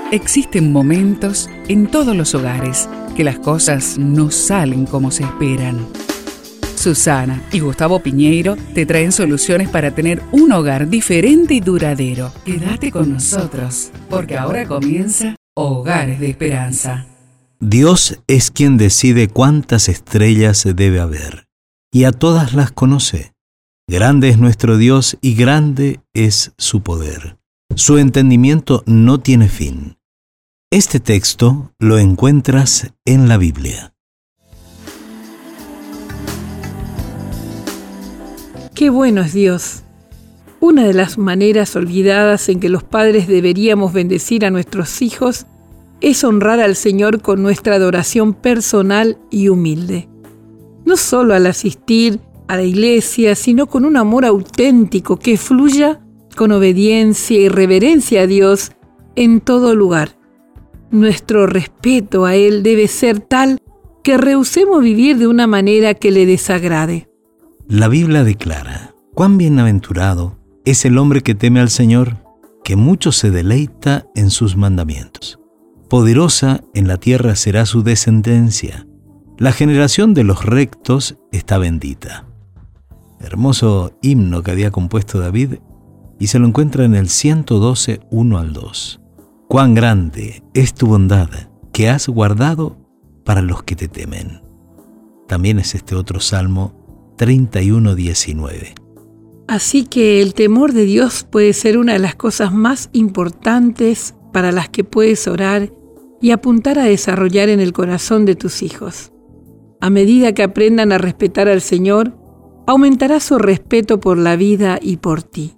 Existen momentos en todos los hogares que las cosas no salen como se esperan. Susana y Gustavo Piñeiro te traen soluciones para tener un hogar diferente y duradero. Quédate con nosotros, porque ahora comienza Hogares de Esperanza. Dios es quien decide cuántas estrellas debe haber, y a todas las conoce. Grande es nuestro Dios y grande es su poder. Su entendimiento no tiene fin. Este texto lo encuentras en la Biblia. ¡Qué bueno es Dios! Una de las maneras olvidadas en que los padres deberíamos bendecir a nuestros hijos es honrar al Señor con nuestra adoración personal y humilde. No solo al asistir a la iglesia, sino con un amor auténtico que fluya con obediencia y reverencia a Dios en todo lugar. Nuestro respeto a Él debe ser tal que rehusemos vivir de una manera que le desagrade. La Biblia declara: cuán bienaventurado es el hombre que teme al Señor, que mucho se deleita en sus mandamientos. Poderosa en la tierra será su descendencia. La generación de los rectos está bendita. Hermoso himno que había compuesto David, y se lo encuentra en el 112, 1 al 2. Cuán grande es tu bondad que has guardado para los que te temen. También es este otro salmo 31, 19. Así que el temor de Dios puede ser una de las cosas más importantes para las que puedes orar y apuntar a desarrollar en el corazón de tus hijos. A medida que aprendan a respetar al Señor, aumentará su respeto por la vida y por ti.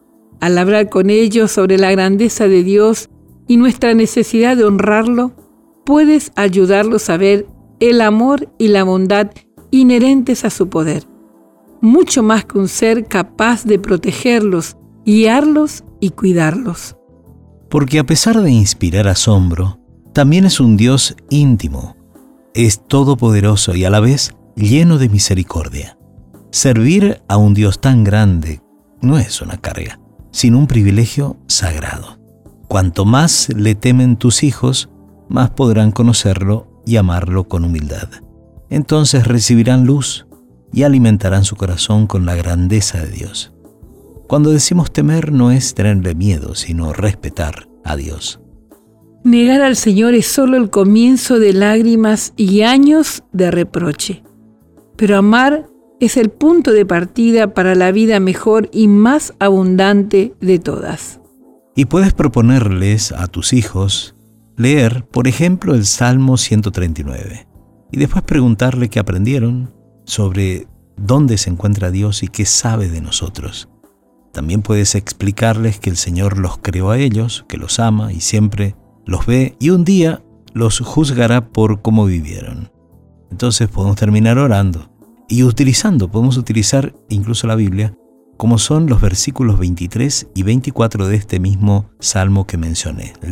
Al hablar con ellos sobre la grandeza de Dios y nuestra necesidad de honrarlo, puedes ayudarlos a ver el amor y la bondad inherentes a su poder, mucho más que un ser capaz de protegerlos, guiarlos y cuidarlos. Porque a pesar de inspirar asombro, también es un Dios íntimo. Es todopoderoso y a la vez lleno de misericordia. Servir a un Dios tan grande no es una carga, sino un privilegio sagrado. Cuanto más le temen tus hijos, más podrán conocerlo y amarlo con humildad. Entonces recibirán luz y alimentarán su corazón con la grandeza de Dios. Cuando decimos temer, no es tenerle miedo, sino respetar a Dios. Negar al Señor es solo el comienzo de lágrimas y años de reproche. Pero amar es el punto de partida para la vida mejor y más abundante de todas. Y puedes proponerles a tus hijos leer, por ejemplo, el Salmo 139, y después preguntarle qué aprendieron sobre dónde se encuentra Dios y qué sabe de nosotros. También puedes explicarles que el Señor los creó a ellos, que los ama y siempre los ve, y un día los juzgará por cómo vivieron. Entonces podemos terminar orando y podemos utilizar incluso la Biblia, como son los versículos 23 y 24 de este mismo salmo que mencioné, el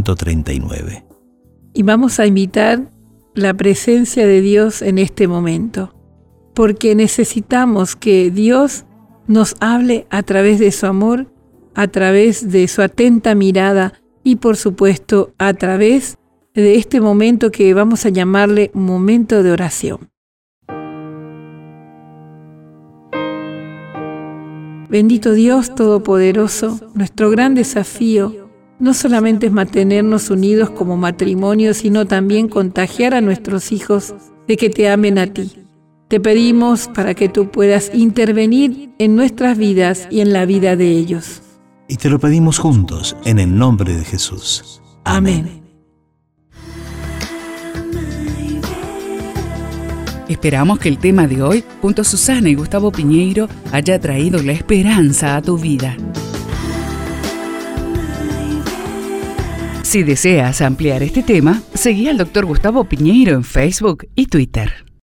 139. Y vamos a invitar la presencia de Dios en este momento, porque necesitamos que Dios nos hable a través de su amor, a través de su atenta mirada y, por supuesto, a través de este momento que vamos a llamarle momento de oración. Bendito Dios Todopoderoso, nuestro gran desafío no solamente es mantenernos unidos como matrimonio, sino también contagiar a nuestros hijos de que te amen a ti. Te pedimos para que tú puedas intervenir en nuestras vidas y en la vida de ellos. Y te lo pedimos juntos, en el nombre de Jesús. Amén. Esperamos que el tema de hoy, junto a Susana y Gustavo Piñeiro, haya traído la esperanza a tu vida. Si deseas ampliar este tema, seguí al Dr. Gustavo Piñeiro en Facebook y Twitter.